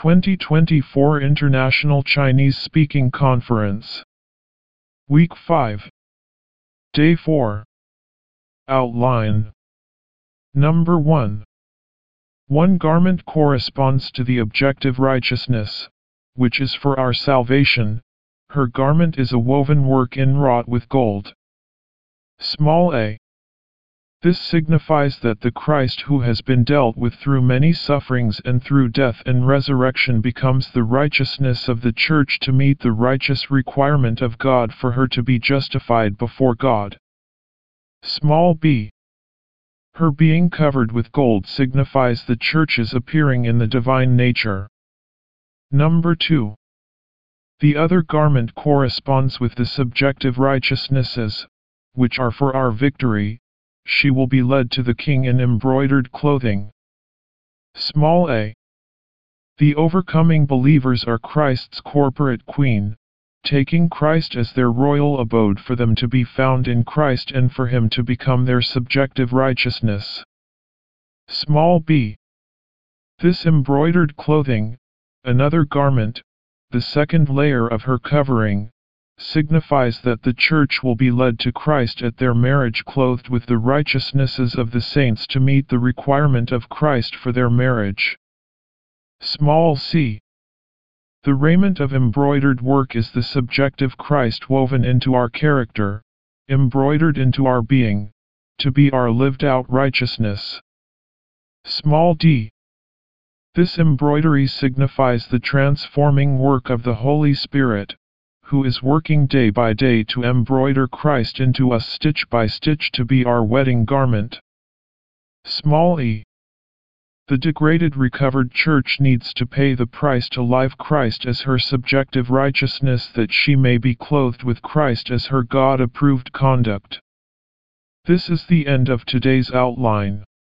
2024 International Chinese Speaking Conference. Week 5. Day 4. Outline. Number 1. One garment corresponds to the objective righteousness, which is for our salvation. Her garment is a woven work inwrought with gold. Small a. This signifies that the Christ who has been dealt with through many sufferings and through death and resurrection becomes the righteousness of the Church to meet the righteous requirement of God for her to be justified before God. Small b. Her being covered with gold signifies the Church's appearing in the divine nature. Number 2. The other garment corresponds with the subjective righteousnesses, which are for our victory. She will be led to the King in embroidered clothing. Small a. The overcoming believers are Christ's corporate queen, taking Christ as their royal abode for them to be found in Christ and for him to become their subjective righteousness. Small b. This embroidered clothing, another garment, the second layer of her covering, signifies that the Church will be led to Christ at their marriage clothed with the righteousnesses of the saints to meet the requirement of Christ for their marriage. Small c. The raiment of embroidered work is the subjective Christ woven into our character, embroidered into our being, to be our lived-out righteousness. Small d. This embroidery signifies the transforming work of the Holy Spirit, who is working day by day to embroider Christ into us stitch by stitch to be our wedding garment. Small e. The degraded recovered Church needs to pay the price to live Christ as her subjective righteousness that she may be clothed with Christ as her God-approved conduct. This is the end of today's outline.